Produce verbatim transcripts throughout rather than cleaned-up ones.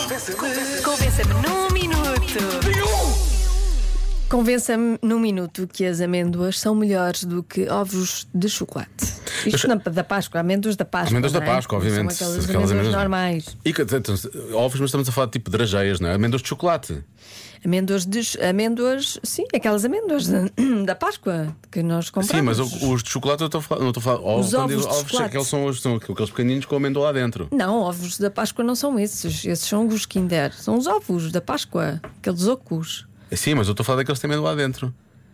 Convença-me num minuto. Convença-me num minuto que as amêndoas são melhores do que ovos de chocolate. Isto na, da Páscoa, amêndoas da Páscoa. Amêndoas da não é? Páscoa, obviamente. São aquelas, Aquelas amêndoas amêndoas normais. E que- então, ovos, mas estamos a falar de tipo de drageias, não é? Amêndoas de chocolate. Amêndoas, de, amêndoas, sim, aquelas amêndoas da, da Páscoa que nós compramos. Sim, mas o- os de chocolate eu estou a falar, não estou a falar ovos, Os quando ovos digo de ovos, chocolate. aqueles são, os- são aqueles pequeninos com amêndoa lá dentro. Não, ovos da Páscoa não são esses. Esses são os Kinder. São os ovos da Páscoa, aqueles ocos. Sim, mas eu estou a falar daqueles que têm amêndoa lá dentro.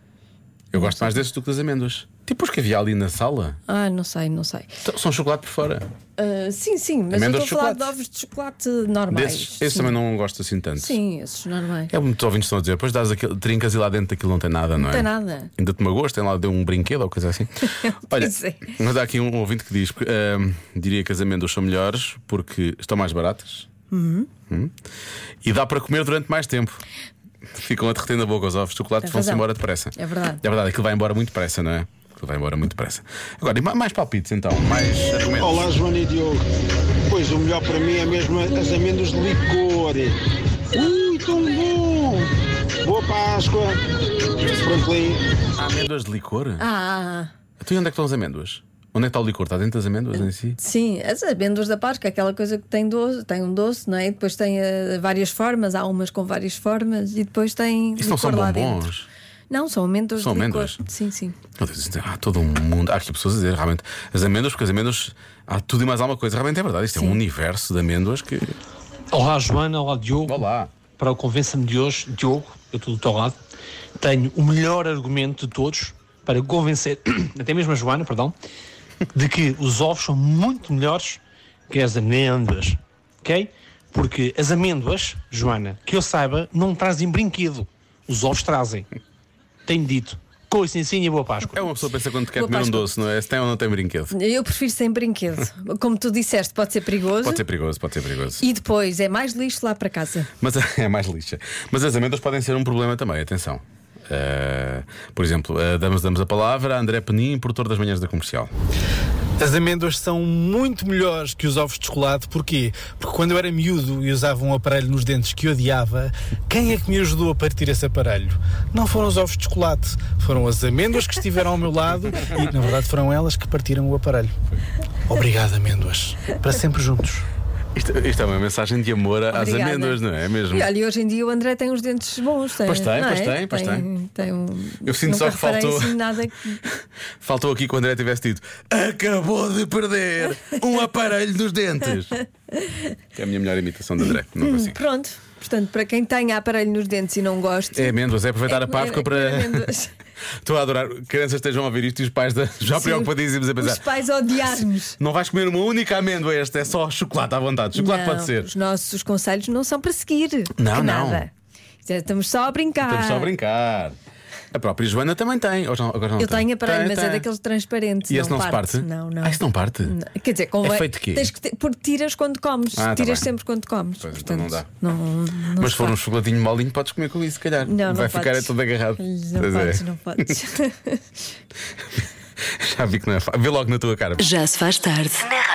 Eu gosto mais desses do que das amêndoas. Tipo os que havia ali na sala. Ah, não sei, não sei. Então, são chocolate por fora. Ah, sim, sim, mas Amêndoas eu estou a falar de de chocolate. ovos de chocolate normais. Desses, esses sim. também não gosto assim tanto. Sim, esses normais. É muitos ouvintes estão a dizer, depois dás aquele, trincas e lá dentro daquilo não tem nada, não, Não é? tem nada. Ainda te magoas, tem lá deu um brinquedo ou coisa assim. Olha, Pois é. mas há aqui um ouvinte que diz que ahm, diria que as amêndoas são melhores porque estão mais baratas. Hum. E dá para comer durante mais tempo. Ficam a derreter na boca os ovos de chocolate, Tem vão-se razão. embora depressa. É verdade. É verdade, aquilo vai embora muito depressa, não é? Aquilo vai embora muito depressa. Agora, e ma- mais palpites então, mais argumentos. Olá, Joana e Diogo. Pois o melhor para mim é mesmo as amêndoas de licor. Ui, tão bom! Boa Páscoa! Franklin. Há amêndoas de licor? Ah, Então e onde é que estão as amêndoas? Onde é que está o licor? Está dentro das amêndoas em si? sim, as amêndoas da Páscoa, aquela coisa que tem doce, tem um doce, não é? E depois tem eh, várias formas, há umas com várias formas e depois tem Isso não são licor lá bombons? dentro. Não, são amêndoas São de licor. amêndoas? Sim, sim. Meu Deus, há todo um mundo. Há aqui pessoas a dizer realmente as amêndoas, porque as amêndoas há tudo e mais alguma coisa. Realmente é verdade. Isto é Sim. um universo de amêndoas que. Olá Joana, olá Diogo. Olá. Para o Convença-me de hoje, Diogo, eu estou do teu lado, tenho o melhor argumento de todos para convencer, até mesmo a Joana, perdão, de que os ovos são muito melhores que as amêndoas, ok? Porque as amêndoas, Joana, que eu saiba, não trazem brinquedo. Os ovos trazem. Tenho dito. Com licencinha e boa Páscoa. É uma pessoa que pensa quando quer Boa comer um Páscoa. doce, não é? Se tem ou não tem brinquedo. Eu prefiro sem brinquedo. Como tu disseste, pode ser perigoso. Pode ser perigoso, pode ser perigoso. E depois é mais lixo lá para casa. Mas é mais lixa. Mas as amêndoas podem ser um problema também, atenção. Uh, por exemplo, uh, damos, damos a palavra a André Penin, produtor das manhãs da comercial. As amêndoas são muito melhores que os ovos de chocolate. Porquê? Porque quando eu era miúdo e usava um aparelho nos dentes que odiava, quem é que me ajudou a partir esse aparelho? Não foram os ovos de chocolate, foram as amêndoas que estiveram ao meu lado e, na verdade, foram elas que partiram o aparelho. Obrigado, amêndoas. Para sempre juntos. Isto, isto é uma mensagem de amor às Obrigada. amêndoas, não é mesmo? E olha, e hoje em dia o André tem os dentes bons. Tem, Pois tem, não pois é? tem, pois tem. tem um... Eu sinto só Nunca que reparei faltou- assim nada que... Faltou aqui que o André tivesse dito: acabou de perder um aparelho dos dentes. Que é a minha melhor imitação de André. Não consigo. Pronto, portanto, para quem tenha aparelho nos dentes e não goste, É amêndoas, é aproveitar É a Páscoa comer- é para. comer amêndoas. Estou a adorar. Crianças estejam a ouvir isto e os pais da... já Sim. preocupadíssimos a pensar: os pais odiar-nos. não vais comer uma única amêndoa, este é só chocolate à vontade. Chocolate Não, pode ser. Os nossos conselhos não são para seguir. Não, que não. Nada. Isto é, Estamos só a brincar. Estamos só a brincar. A própria Joana também tem. Ou já- agora não Eu tem? tenho aparelho, Tem, mas tem. é daqueles transparentes. E esse não se parte? Não, não. Ah, isso não parte? Não. Quer dizer, convém, É feito de quê? Tens que ter, porque tiras quando comes. Ah, tá tiras bem. sempre quando comes. Pois, Portanto, então não dá. Não, não Mas se se for um faz. chocolatinho molinho, podes comer com isso, se calhar. Não, não Vai ficar é podes. todo agarrado. Não Pois podes, é. não podes. Já vi que não é fácil. Vê logo na tua cara. Já se faz tarde. Na